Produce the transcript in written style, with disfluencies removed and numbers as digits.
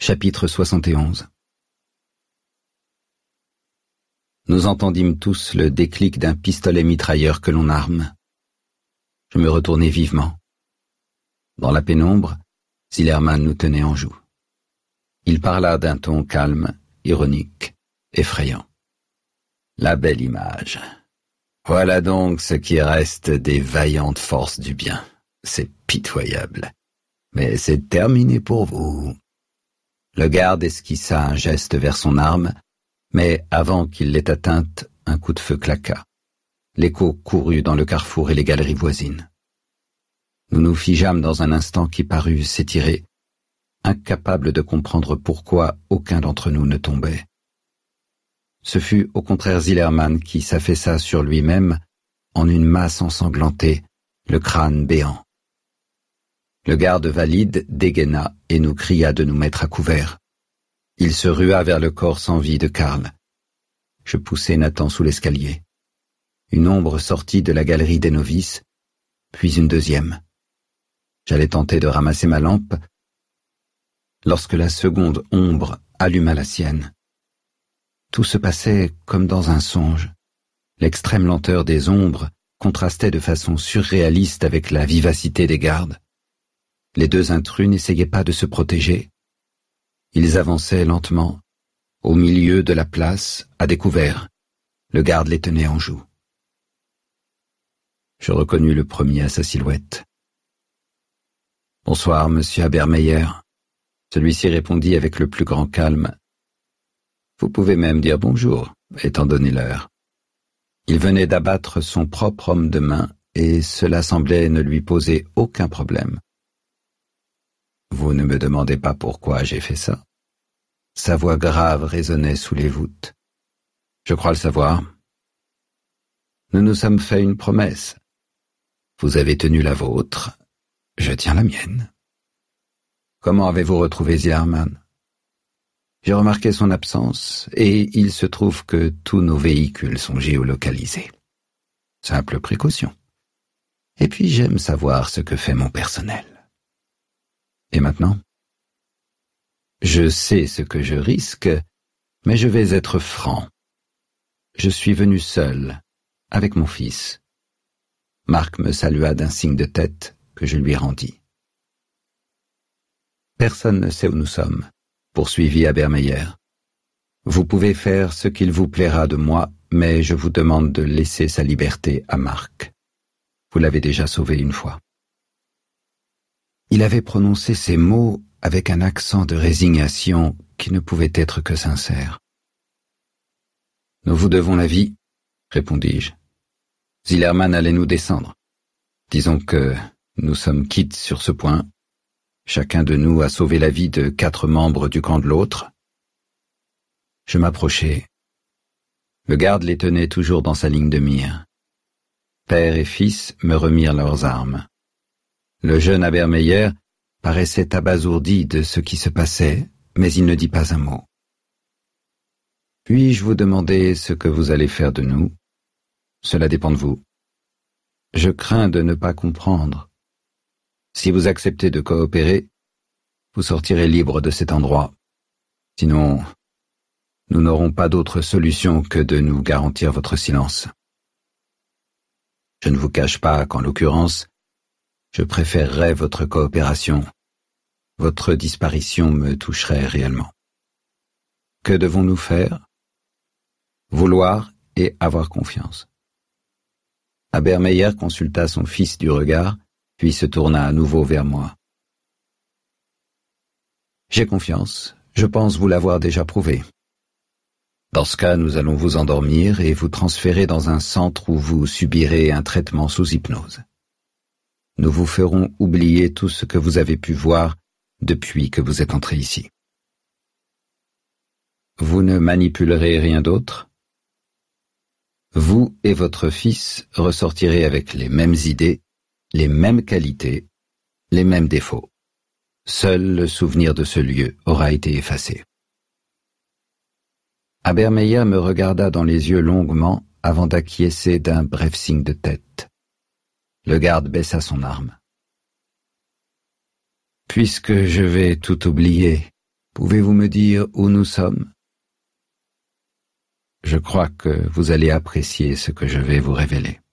Chapitre 71. Nous entendîmes tous le déclic d'un pistolet mitrailleur que l'on arme. Je me retournai vivement. Dans la pénombre, Zillerman nous tenait en joue. Il parla d'un ton calme, ironique, effrayant. La belle image. Voilà donc ce qui reste des vaillantes forces du bien. C'est pitoyable. Mais c'est terminé pour vous. Le garde esquissa un geste vers son arme, mais avant qu'il l'ait atteinte, un coup de feu claqua. L'écho courut dans le carrefour et les galeries voisines. Nous nous figeâmes dans un instant qui parut s'étirer, incapables de comprendre pourquoi aucun d'entre nous ne tombait. Ce fut au contraire Zillerman qui s'affaissa sur lui-même en une masse ensanglantée, le crâne béant. Le garde valide dégaina et nous cria de nous mettre à couvert. Il se rua vers le corps sans vie de Karl. Je poussai Nathan sous l'escalier. Une ombre sortit de la galerie des novices, puis une deuxième. J'allais tenter de ramasser ma lampe, lorsque la seconde ombre alluma la sienne. Tout se passait comme dans un songe. L'extrême lenteur des ombres contrastait de façon surréaliste avec la vivacité des gardes. Les deux intrus n'essayaient pas de se protéger. Ils avançaient lentement, au milieu de la place, à découvert. Le garde les tenait en joue. Je reconnus le premier à sa silhouette. « Bonsoir, monsieur Habermeyer. » Celui-ci répondit avec le plus grand calme. « Vous pouvez même dire bonjour, étant donné l'heure. » Il venait d'abattre son propre homme de main, et cela semblait ne lui poser aucun problème. « Vous ne me demandez pas pourquoi j'ai fait ça ?» Sa voix grave résonnait sous les voûtes. « Je crois le savoir. Nous nous sommes fait une promesse. Vous avez tenu la vôtre, je tiens la mienne. Comment avez-vous retrouvé Zillerman ? J'ai remarqué son absence, et il se trouve que tous nos véhicules sont géolocalisés. Simple précaution. Et puis j'aime savoir ce que fait mon personnel. Et maintenant ? Je sais ce que je risque, mais je vais être franc. Je suis venu seul, avec mon fils. Marc me salua d'un signe de tête que je lui rendis. Personne ne sait où nous sommes, poursuivit Habermeyer. Vous pouvez faire ce qu'il vous plaira de moi, mais je vous demande de laisser sa liberté à Marc. Vous l'avez déjà sauvé une fois. Il avait prononcé ces mots avec un accent de résignation qui ne pouvait être que sincère. « Nous vous devons la vie, » répondis-je. Zillerman allait nous descendre. Disons que nous sommes quittes sur ce point. Chacun de nous a sauvé la vie de 4 membres du camp de l'autre. Je m'approchai. Le garde les tenait toujours dans sa ligne de mire. Père et fils me remirent leurs armes. Le jeune Habermeyer paraissait abasourdi de ce qui se passait, mais il ne dit pas un mot. « Puis-je vous demander ce que vous allez faire de nous ? Cela dépend de vous. Je crains de ne pas comprendre. Si vous acceptez de coopérer, vous sortirez libre de cet endroit. Sinon, nous n'aurons pas d'autre solution que de nous garantir votre silence. Je ne vous cache pas qu'en l'occurrence, je préférerais votre coopération. Votre disparition me toucherait réellement. Que devons-nous faire ? Vouloir et avoir confiance. » Habermeyer consulta son fils du regard, puis se tourna à nouveau vers moi. « J'ai confiance, je pense vous l'avoir déjà prouvé. Dans ce cas, nous allons vous endormir et vous transférer dans un centre où vous subirez un traitement sous hypnose. Nous vous ferons oublier tout ce que vous avez pu voir depuis que vous êtes entré ici. Vous ne manipulerez rien d'autre ? Vous et votre fils ressortirez avec les mêmes idées, les mêmes qualités, les mêmes défauts. Seul le souvenir de ce lieu aura été effacé. » Habermeyer me regarda dans les yeux longuement avant d'acquiescer d'un bref signe de tête. Le garde baissa son arme. « Puisque je vais tout oublier, Pouvez-vous me dire où nous sommes? Je crois que vous allez apprécier ce que je vais vous révéler.